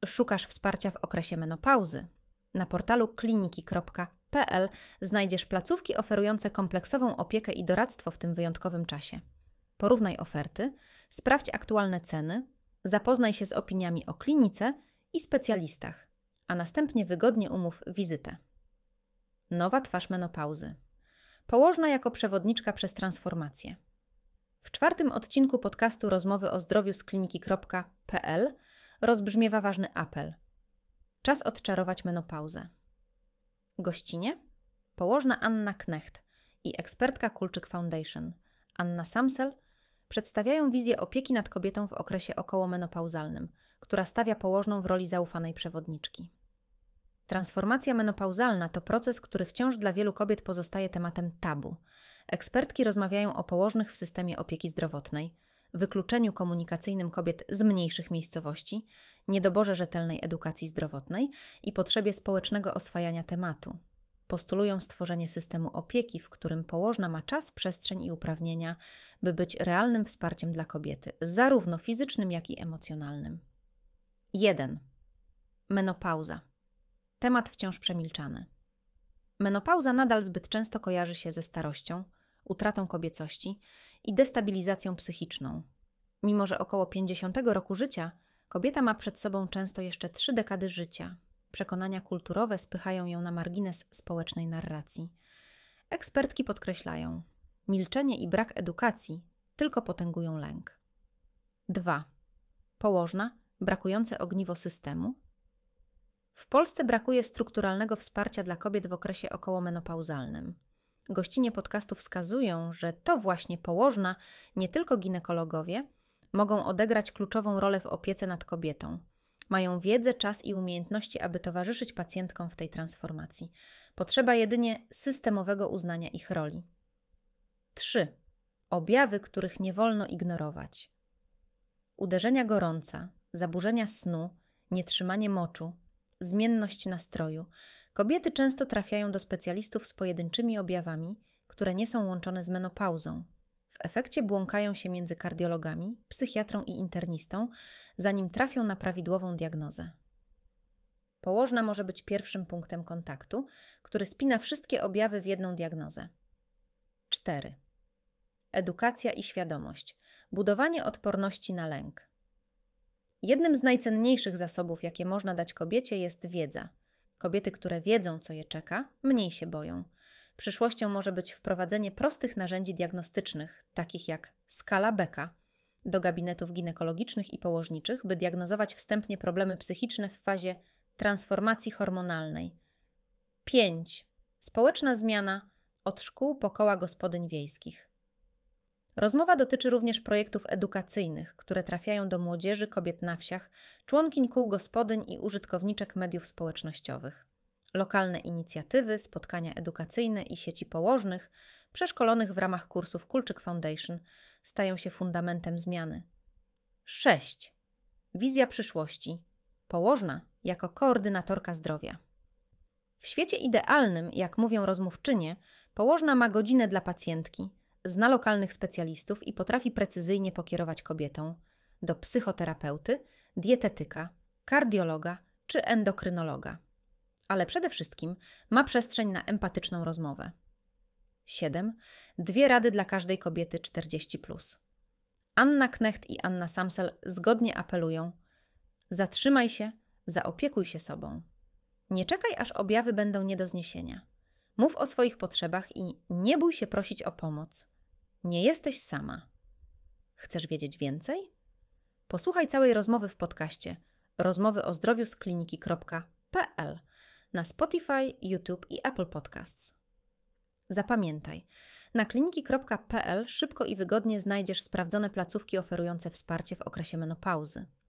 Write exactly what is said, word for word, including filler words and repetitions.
Szukasz wsparcia w okresie menopauzy? Na portalu kliniki kropka p l znajdziesz placówki oferujące kompleksową opiekę i doradztwo w tym wyjątkowym czasie. Porównaj oferty, sprawdź aktualne ceny, zapoznaj się z opiniami o klinice i specjalistach, a następnie wygodnie umów wizytę. Nowa twarz menopauzy. Położna jako przewodniczka przez transformację. W czwartym odcinku podcastu Rozmowy o zdrowiu z kliniki kropka p l rozbrzmiewa ważny apel. Czas odczarować menopauzę. Gościnie położna Anna Knecht i ekspertka Kulczyk Foundation, Anna Samsel, przedstawiają wizję opieki nad kobietą w okresie okołomenopauzalnym, która stawia położną w roli zaufanej przewodniczki. Transformacja menopauzalna to proces, który wciąż dla wielu kobiet pozostaje tematem tabu. Ekspertki rozmawiają o położnych w systemie opieki zdrowotnej, wykluczeniu komunikacyjnym kobiet z mniejszych miejscowości, niedoborze rzetelnej edukacji zdrowotnej i potrzebie społecznego oswajania tematu. Postulują stworzenie systemu opieki, w którym położna ma czas, przestrzeń i uprawnienia, by być realnym wsparciem dla kobiety, zarówno fizycznym, jak i emocjonalnym. jeden. Menopauza. Temat wciąż przemilczany. Menopauza nadal zbyt często kojarzy się ze starością, utratą kobiecości i destabilizacją psychiczną. Mimo że około pięćdziesiątego roku życia kobieta ma przed sobą często jeszcze trzy dekady życia. Przekonania kulturowe spychają ją na margines społecznej narracji. Ekspertki podkreślają, milczenie i brak edukacji tylko potęgują lęk. dwa. Położna, brakujące ogniwo systemu. W Polsce brakuje strukturalnego wsparcia dla kobiet w okresie okołomenopauzalnym. Gościnie podcastu wskazują, że to właśnie położna, nie tylko ginekologowie, mogą odegrać kluczową rolę w opiece nad kobietą. Mają wiedzę, czas i umiejętności, aby towarzyszyć pacjentkom w tej transformacji. Potrzeba jedynie systemowego uznania ich roli. trzy. Objawy, których nie wolno ignorować. Uderzenia gorąca, zaburzenia snu, nietrzymanie moczu, zmienność nastroju. Kobiety często trafiają do specjalistów z pojedynczymi objawami, które nie są łączone z menopauzą. W efekcie błąkają się między kardiologami, psychiatrą i internistą, zanim trafią na prawidłową diagnozę. Położna może być pierwszym punktem kontaktu, który spina wszystkie objawy w jedną diagnozę. cztery. Edukacja i świadomość. Budowanie odporności na lęk. Jednym z najcenniejszych zasobów, jakie można dać kobiecie, jest wiedza. Kobiety, które wiedzą, co je czeka, mniej się boją. Przyszłością może być wprowadzenie prostych narzędzi diagnostycznych, takich jak skala Becka, do gabinetów ginekologicznych i położniczych, by diagnozować wstępnie problemy psychiczne w fazie transformacji hormonalnej. pięć. Społeczna zmiana od szkół po koła gospodyń wiejskich. Rozmowa dotyczy również projektów edukacyjnych, które trafiają do młodzieży, kobiet na wsiach, członkiń kół gospodyń i użytkowniczek mediów społecznościowych. Lokalne inicjatywy, spotkania edukacyjne i sieci położnych, przeszkolonych w ramach kursów Kulczyk Foundation, stają się fundamentem zmiany. sześć. Wizja przyszłości. Położna jako koordynatorka zdrowia. W świecie idealnym, jak mówią rozmówczynie, położna ma godzinę dla pacjentki, zna lokalnych specjalistów i potrafi precyzyjnie pokierować kobietą do psychoterapeuty, dietetyka, kardiologa czy endokrynologa. Ale przede wszystkim ma przestrzeń na empatyczną rozmowę. siedem. Dwie rady dla każdej kobiety czterdzieści plus. Anna Knecht i Anna Samsel zgodnie apelują: zatrzymaj się, zaopiekuj się sobą. Nie czekaj, aż objawy będą nie do zniesienia. Mów o swoich potrzebach i nie bój się prosić o pomoc. Nie jesteś sama. Chcesz wiedzieć więcej? Posłuchaj całej rozmowy w podcaście Rozmowy o zdrowiu z kliniki kropka p l na Spotify, YouTube i Apple Podcasts. Zapamiętaj, na kliniki kropka p l szybko i wygodnie znajdziesz sprawdzone placówki oferujące wsparcie w okresie menopauzy.